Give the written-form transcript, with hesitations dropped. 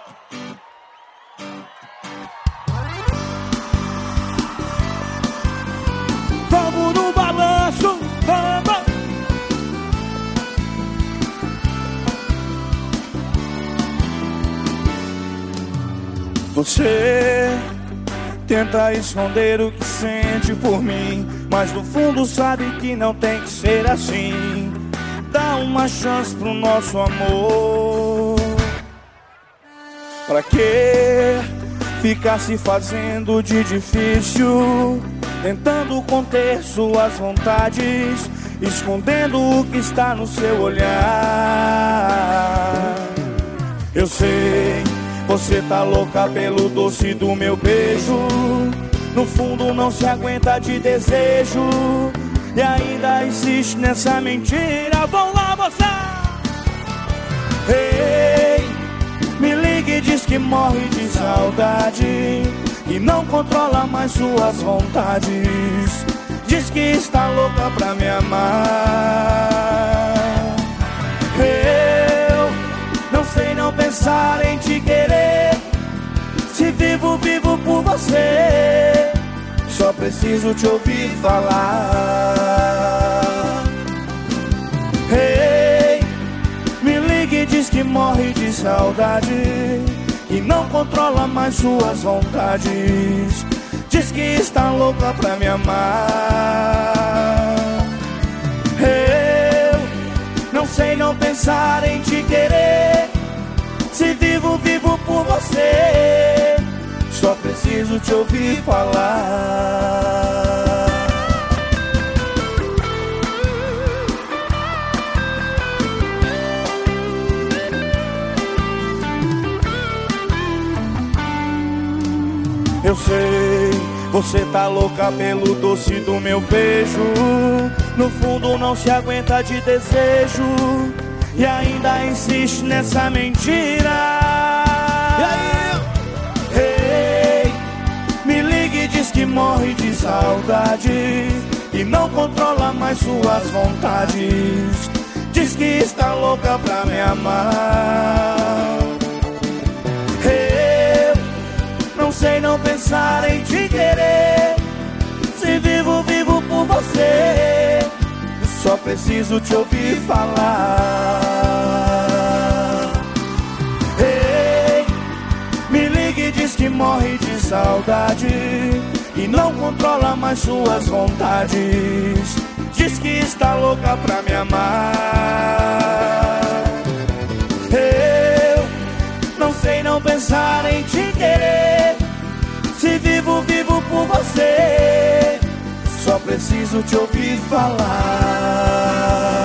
Vamos no balanço, vamos. Você tenta esconder o que sente por mim, mas no fundo sabe que não tem que ser assim. Dá uma chance pro nosso amor. Pra que ficar se fazendo de difícil, tentando conter suas vontades, escondendo o que está no seu olhar? Eu sei, você tá louca pelo doce do meu beijo. No fundo não se aguenta de desejo e ainda insiste nessa mentira. Vão lá, moça! Ei, me liga e diz que morre de saudade e não controla mais suas vontades. Diz que está louca pra me amar. Eu não sei não pensar em te querer. Se vivo, vivo por você. Só preciso te ouvir falar. Ei, me liga e diz que morre de saudade e não controla mais suas vontades. Diz que está louca pra me amar. Eu não sei não pensar em te querer. Se vivo, vivo por você. Só preciso te ouvir falar. Eu sei, você tá louca pelo doce do meu beijo. No fundo não se aguenta de desejo e ainda insiste nessa mentira. E aí? Ei, me liga e diz que morre de saudade e não controla mais suas vontades. Diz que está louca pra me amar. Eu não sei não pensar em te querer. Se vivo, vivo por você. Só preciso te ouvir falar. Ei, me liga e diz que morre de saudade e não controla mais suas vontades. Diz que está louca pra me amar. Eu não sei não pensar em te querer. Se vivo, vivo por você. Só preciso te ouvir falar.